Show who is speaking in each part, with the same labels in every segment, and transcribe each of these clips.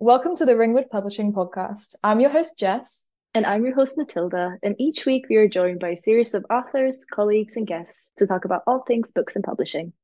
Speaker 1: Welcome to the Ringwood Publishing Podcast. I'm your host, Jess.
Speaker 2: And I'm your host, Matilda, and each week we are joined by a series of authors, colleagues, and guests to talk about all things books and publishing.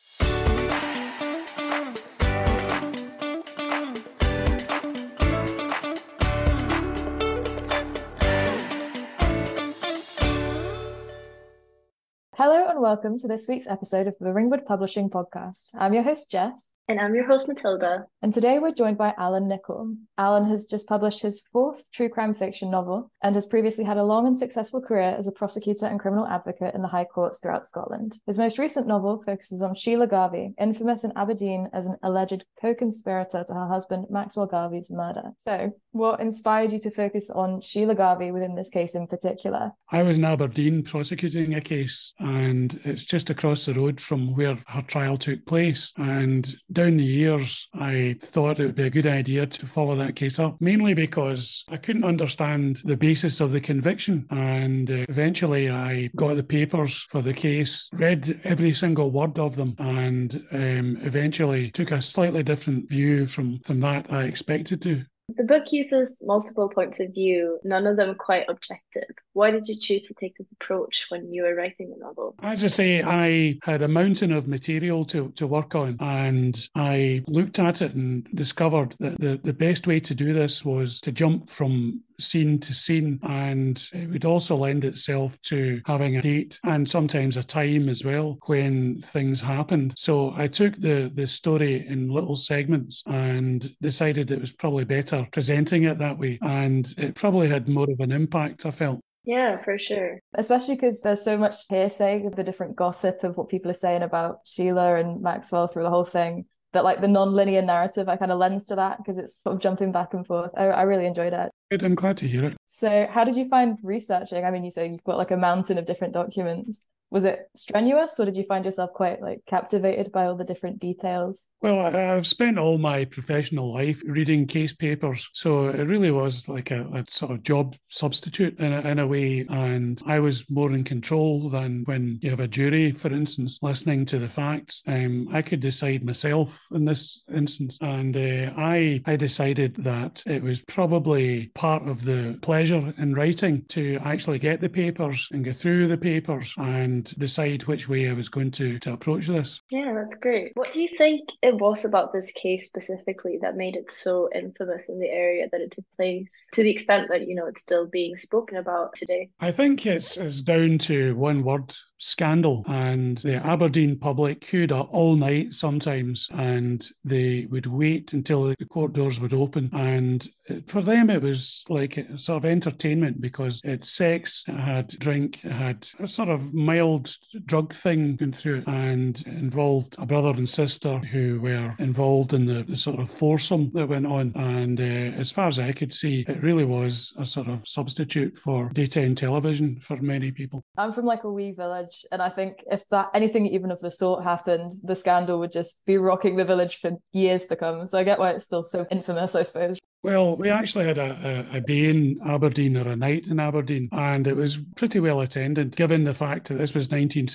Speaker 1: Hello and welcome to this week's episode of the Ringwood Publishing Podcast. I'm your host, Jess.
Speaker 2: And I'm your host, Matilda.
Speaker 1: And today we're joined by Alan Nicol. Alan has just published his fourth true crime fiction novel and has previously had a long and successful career as a prosecutor and criminal advocate in the high courts throughout Scotland. His most recent novel focuses on Sheila Garvey, infamous in Aberdeen as an alleged co-conspirator to her husband Maxwell Garvey's murder. So, what inspired you to focus on Sheila Garvey within this case in particular?
Speaker 3: I was in Aberdeen prosecuting a case, and it's just across the road from where her trial took place. And down the years, I thought it would be a good idea to follow that case up, mainly because I couldn't understand the basis of the conviction. And eventually I got the papers for the case, read every single word of them, and eventually took a slightly different view from that I expected to.
Speaker 2: The book uses multiple points of view, none of them quite objective. Why did you choose to take this approach when you were writing the novel?
Speaker 3: As I say, I had a mountain of material to work on, and I looked at it and discovered that the best way to do this was to jump from scene to scene, and it would also lend itself to having a date and sometimes a time as well when things happened. So I took the story in little segments and decided it was probably better presenting it that way, and it probably had more of an impact, I felt.
Speaker 2: Yeah, for sure.
Speaker 1: Especially because there's so much hearsay, the different gossip of what people are saying about Sheila and Maxwell through the whole thing, that like the non-linear narrative, I kind of lends to that because it's sort of jumping back and forth. I really enjoyed it.
Speaker 3: Good, I'm glad to hear it.
Speaker 1: So how did you find researching? I mean, you say you've got like a mountain of different documents. Was it strenuous, or did you find yourself quite like captivated by all the different details?
Speaker 3: Well, I've spent all my professional life reading case papers, so it really was like a sort of job substitute in a way, and I was more in control than when you have a jury, for instance, listening to the facts. I could decide myself in this instance, and I decided that it was probably part of the pleasure in writing to actually get the papers and go through the papers and decide which way I was going to approach this.
Speaker 2: Yeah, that's great. What do you think it was about this case specifically that made it so infamous in the area that it took place, to the extent that, it's still being spoken about today?
Speaker 3: I think it's down to one word: scandal. And the Aberdeen public queued up all night sometimes, and they would wait until the court doors would open. And for them, it was like a sort of entertainment because it's sex, it had drink, it had a sort of mild drug thing going through it, and involved a brother and sister who were involved in the sort of foursome that went on. And as far as I could see, it really was a sort of substitute for daytime television for many people.
Speaker 1: I'm from like a wee village, and I think if that anything even of the sort happened, the scandal would just be rocking the village for years to come. So I get why it's still so infamous, I suppose.
Speaker 3: Well, we actually had a day in Aberdeen, or a night in Aberdeen, and it was pretty well attended, given the fact that this was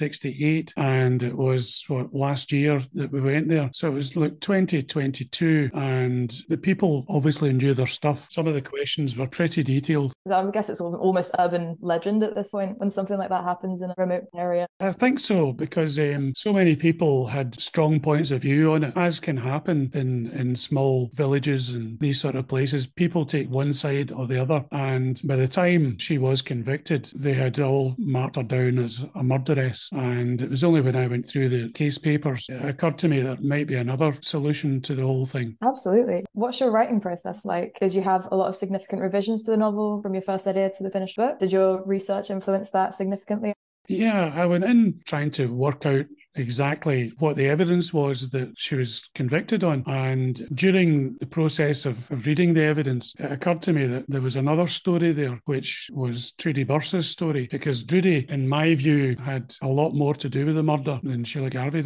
Speaker 3: 1968 and it was last year that we went there. So it was like 2022, and the people obviously knew their stuff. Some of the questions were pretty detailed.
Speaker 1: I guess it's almost urban legend at this point when something like that happens in a remote area.
Speaker 3: I think so, because so many people had strong points of view on it, as can happen in small villages and these sort of places. People take one side or the other, and by the time she was convicted, they had all marked her down as a murderess. And it was only when I went through the case papers it occurred to me that might be another solution to the whole thing.
Speaker 1: Absolutely. What's your writing process like? Did you have a lot of significant revisions to the novel from your first idea to the finished book? Did your research influence that significantly?
Speaker 3: Yeah, I went in trying to work out exactly what the evidence was that she was convicted on. And during the process of reading the evidence, it occurred to me that there was another story there, which was Trudy Burse's story, because Trudy, in my view, had a lot more to do with the murder than Sheila Garvey did.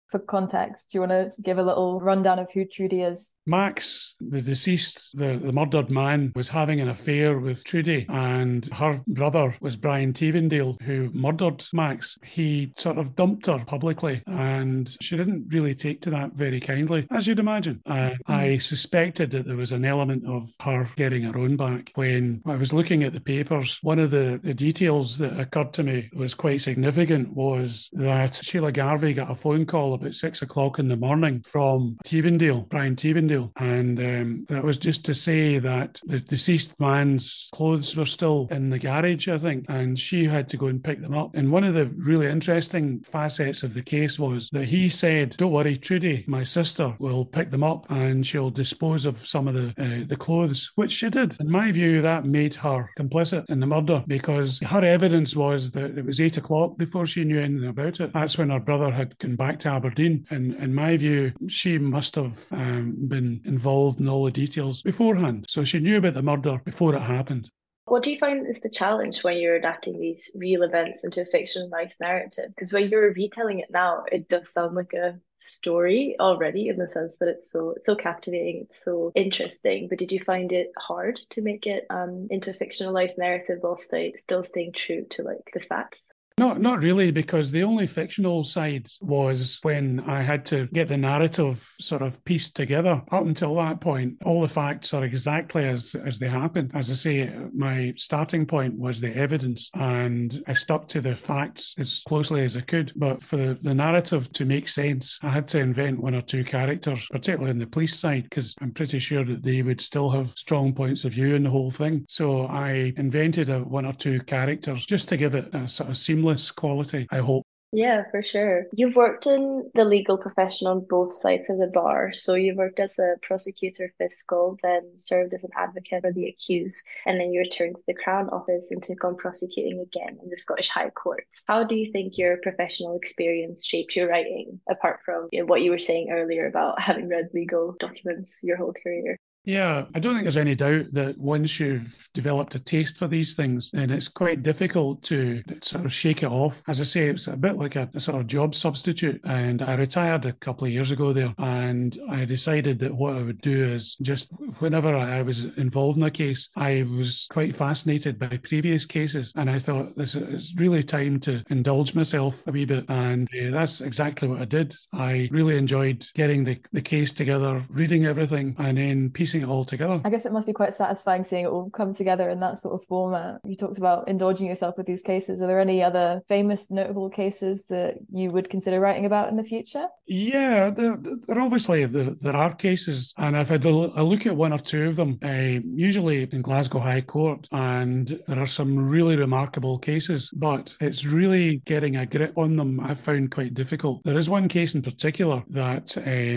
Speaker 1: For context, do you want to give a little rundown of who Trudy is?
Speaker 3: Max, the deceased, the murdered man, was having an affair with Trudy, and her brother was Brian Tevendale, who murdered Max. He sort of dumped her publicly, and she didn't really take to that very kindly, as you'd imagine. I suspected that there was an element of her getting her own back. When I was looking at the papers, one of the details that occurred to me was quite significant, was that Sheila Garvey got a phone call about 6 o'clock in the morning from Brian Tevendale, and that was just to say that the deceased man's clothes were still in the garage, I think, and she had to go and pick them up. And one of the really interesting facets of the case was that he said, "Don't worry, Trudy, my sister, will pick them up and she'll dispose of some of the clothes," which she did. In my view, that made her complicit in the murder, because her evidence was that it was 8 o'clock before she knew anything about it. That's when her brother had gone back to Aberdeen. And in my view, she must have been involved in all the details beforehand. So she knew about the murder before it happened.
Speaker 2: What do you find is the challenge when you're adapting these real events into a fictionalized narrative? Because when you're retelling it now, it does sound like a story already, in the sense that it's so captivating, it's so interesting. But did you find it hard to make it into a fictionalized narrative while still staying true to like the facts?
Speaker 3: Not really, because the only fictional side was when I had to get the narrative sort of pieced together. Up until that point, all the facts are exactly as they happened. As I say, my starting point was the evidence, and I stuck to the facts as closely as I could. But for the narrative to make sense, I had to invent one or two characters, particularly on the police side, because I'm pretty sure that they would still have strong points of view in the whole thing. So I invented one or two characters just to give it a sort of seamless quality, I hope.
Speaker 2: Yeah, for sure. You've worked in the legal profession on both sides of the bar. So you worked as a prosecutor fiscal, then served as an advocate for the accused, and then you returned to the Crown Office and took on prosecuting again in the Scottish High Courts. How do you think your professional experience shaped your writing, apart from what you were saying earlier about having read legal documents your whole career?
Speaker 3: Yeah, I don't think there's any doubt that once you've developed a taste for these things, then it's quite difficult to sort of shake it off. As I say, it's a bit like a sort of job substitute. And I retired a couple of years ago there, and I decided that what I would do is just whenever I was involved in a case, I was quite fascinated by previous cases. And I thought this is really time to indulge myself a wee bit. And that's exactly what I did. I really enjoyed getting the case together, reading everything, and then piecing it all together.
Speaker 1: I guess it must be quite satisfying seeing it all come together in that sort of format. You talked about indulging yourself with these cases. Are there any other famous, notable cases that you would consider writing about in the future?
Speaker 3: Yeah, there obviously there are cases, and I've had a look at one or two of them, usually in Glasgow High Court, and there are some really remarkable cases, but it's really getting a grip on them I've found quite difficult. There is one case in particular that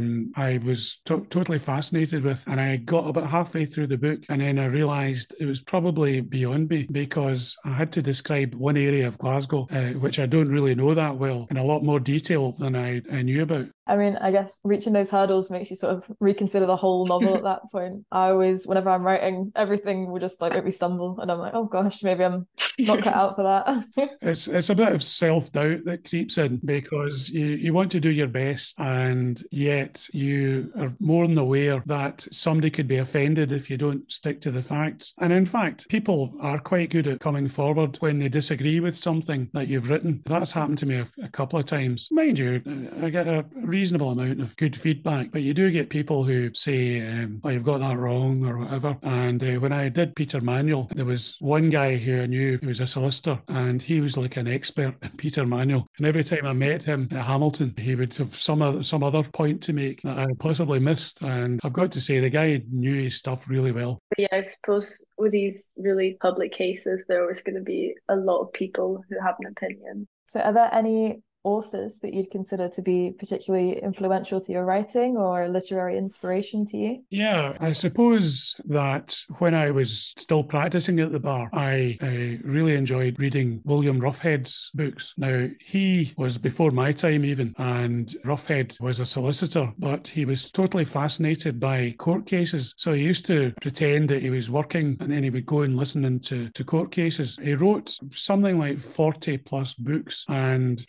Speaker 3: I was totally fascinated with, and I got about halfway through the book, and then I realised it was probably beyond me, because I had to describe one area of Glasgow, which I don't really know that well, in a lot more detail than I knew about.
Speaker 1: I mean, I guess reaching those hurdles makes you sort of reconsider the whole novel at that point. I always, whenever I'm writing, everything will just like make me stumble, and I'm like, oh gosh, maybe I'm not cut out for that.
Speaker 3: It's a bit of self-doubt that creeps in, because you want to do your best, and yet you are more than aware that somebody could be offended if you don't stick to the facts. And in fact, people are quite good at coming forward when they disagree with something that you've written. That's happened to me a couple of times. Mind you, I get a reasonable amount of good feedback, but you do get people who say, oh, you've got that wrong or whatever. And when I did Peter Manuel, there was one guy who I knew who was a solicitor, and he was like an expert in Peter Manuel. And every time I met him at Hamilton, he would have some other point to make that I possibly missed. And I've got to say, the guy knew his stuff really well.
Speaker 2: But yeah, I suppose with these really public cases, there was going to be a lot of people who have an opinion.
Speaker 1: So are there any authors that you'd consider to be particularly influential to your writing or literary inspiration to you?
Speaker 3: Yeah, I suppose that when I was still practicing at the bar, I really enjoyed reading William Roughhead's books. Now, he was before my time even, and Roughhead was a solicitor, but he was totally fascinated by court cases. So he used to pretend that he was working, and then he would go and listen into court cases. He wrote something like 40 plus books, and he was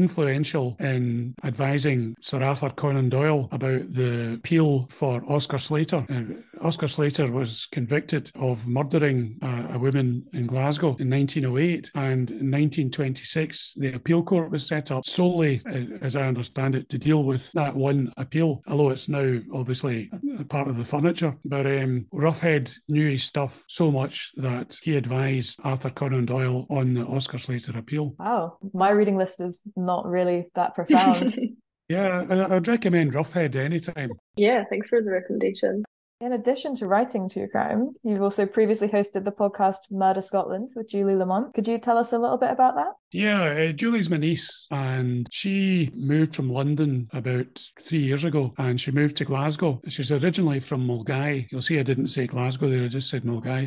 Speaker 3: influential in advising Sir Arthur Conan Doyle about the appeal for Oscar Slater. Oscar Slater was convicted of murdering a woman in Glasgow in 1908, and in 1926 the appeal court was set up solely, as I understand it, to deal with that one appeal, although it's now obviously a part of the furniture. But Roughhead knew his stuff so much that he advised Arthur Conan Doyle on the Oscar Slater appeal.
Speaker 1: Wow, my reading list is not really that profound.
Speaker 3: Yeah, I'd recommend Roughhead anytime.
Speaker 2: Yeah, thanks for the recommendation.
Speaker 1: In addition to writing true crime, you've also previously hosted the podcast Murder Scotland with Julie Lamont. Could you tell us a little bit about that?
Speaker 3: Yeah, Julie's my niece, and she moved from London about 3 years ago, and she moved to Glasgow. She's originally from Mulgai. You'll see I didn't say Glasgow there, I just said Mulgai.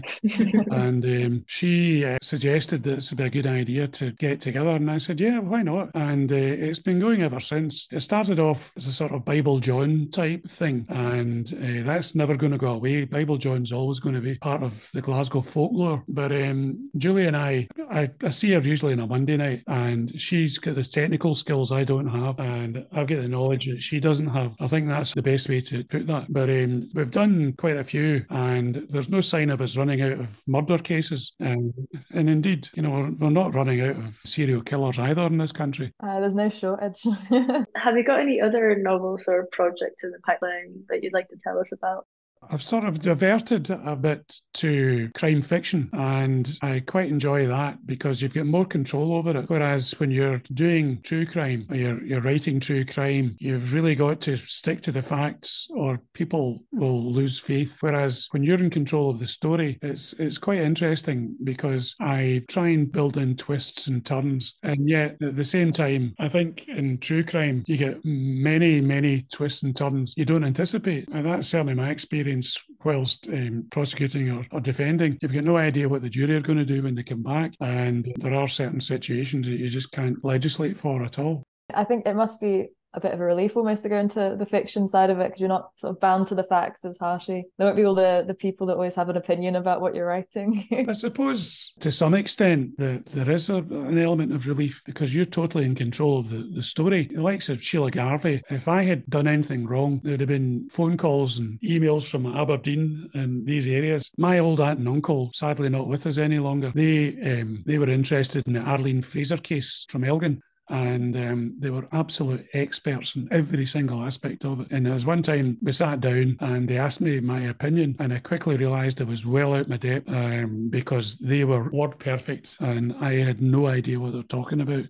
Speaker 3: And she suggested that it would be a good idea to get together, and I said, yeah, why not? And it's been going ever since. It started off as a sort of Bible John type thing, and that's never going to go away. Bible John's always going to be part of the Glasgow folklore. But Julie and I see her usually on a Monday night, and she's got the technical skills I don't have, and I've got the knowledge that she doesn't have. I think that's the best way to put that. But we've done quite a few, and there's no sign of us running out of murder cases. And indeed, we're not running out of serial killers either in this country.
Speaker 1: There's no shortage.
Speaker 2: Have you got any other novels or projects in the pipeline that you'd like to tell us about?
Speaker 3: I've sort of diverted a bit to crime fiction, and I quite enjoy that because you've got more control over it. Whereas when you're doing true crime, or you're writing true crime, you've really got to stick to the facts or people will lose faith. Whereas when you're in control of the story, it's quite interesting because I try and build in twists and turns. And yet at the same time, I think in true crime, you get many, many twists and turns you don't anticipate. And that's certainly my experience whilst prosecuting or defending. You've got no idea what the jury are going to do when they come back, and there are certain situations that you just can't legislate for at all.
Speaker 1: I think it must be a bit of a relief almost to go into the fiction side of it, because you're not sort of bound to the facts as harshly. There won't be all the people that always have an opinion about what you're writing.
Speaker 3: I suppose to some extent that there is an element of relief because you're totally in control of the story. The likes of Sheila Garvey, if I had done anything wrong, there would have been phone calls and emails from Aberdeen and these areas. My old aunt and uncle, sadly not with us any longer, they were interested in the Arlene Fraser case from Elgin. And they were absolute experts in every single aspect of it. And there was one time we sat down and they asked me my opinion, and I quickly realised I was well out my depth because they were word perfect and I had no idea what they were talking about.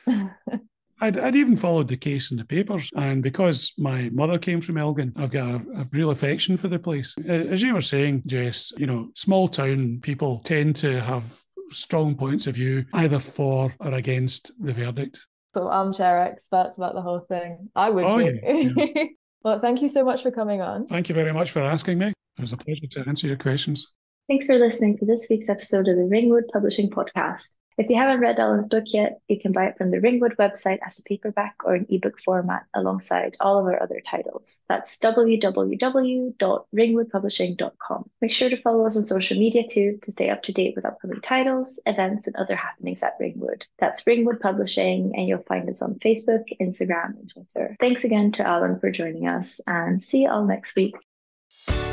Speaker 3: I'd even followed the case in the papers, and because my mother came from Elgin, I've got a real affection for the place. As you were saying, Jess, small town people tend to have strong points of view either for or against the verdict.
Speaker 1: Sort of armchair experts about the whole thing. I would be.
Speaker 3: Yeah.
Speaker 1: Well, thank you so much for coming on.
Speaker 3: Thank you very much for asking me. It was a pleasure to answer your questions.
Speaker 2: Thanks for listening to this week's episode of the Ringwood Publishing Podcast. If you haven't read Alan's book yet, you can buy it from the Ringwood website as a paperback or an ebook format alongside all of our other titles. That's www.ringwoodpublishing.com. Make sure to follow us on social media too to stay up to date with upcoming titles, events, and other happenings at Ringwood. That's Ringwood Publishing, and you'll find us on Facebook, Instagram, and Twitter. Thanks again to Alan for joining us, and see you all next week.